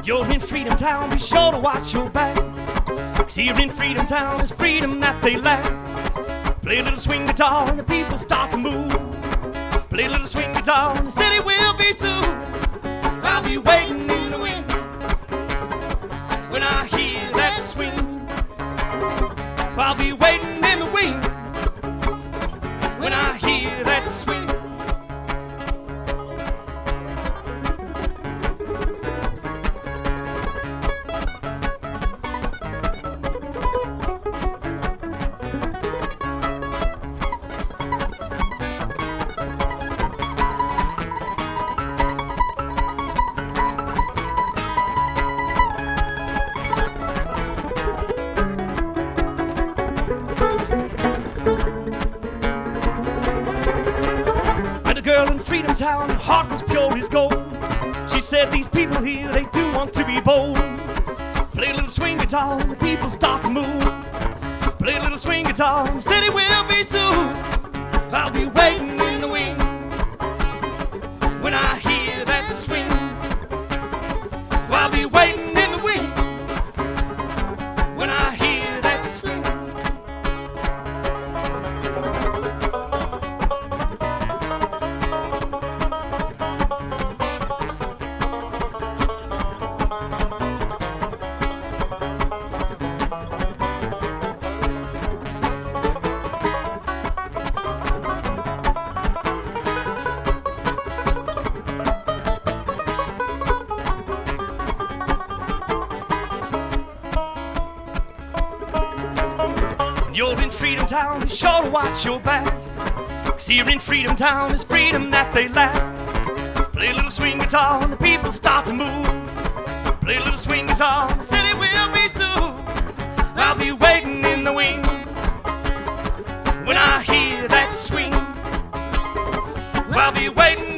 You're in Freedom Town, be sure to watch your back. 'Cause here in Freedom Town is freedom that they lack. Play a little swing guitar and the people start to move. Play a little swing guitar and the city will be soon. I'll be waiting in the wings when I hear that swing. I'll be waiting in the wings when I hear that swing. Girl in Freedom Town, her heart was pure as gold. She said these people here, they do want to be bold. Play a little swing guitar and the people start to move. Play a little swing guitar and the city will be soon. I'll be waiting in the wings when I hear that swing. I'll be waiting in the wings when I hear that swing. You're in Freedom Town, be sure to watch your back. 'Cause here in Freedom Town is freedom that they lack. Play a little swing guitar and the people start to move. Play a little swing guitar and the city will be soon. I'll be waiting in the wings when I hear that swing. I'll be waiting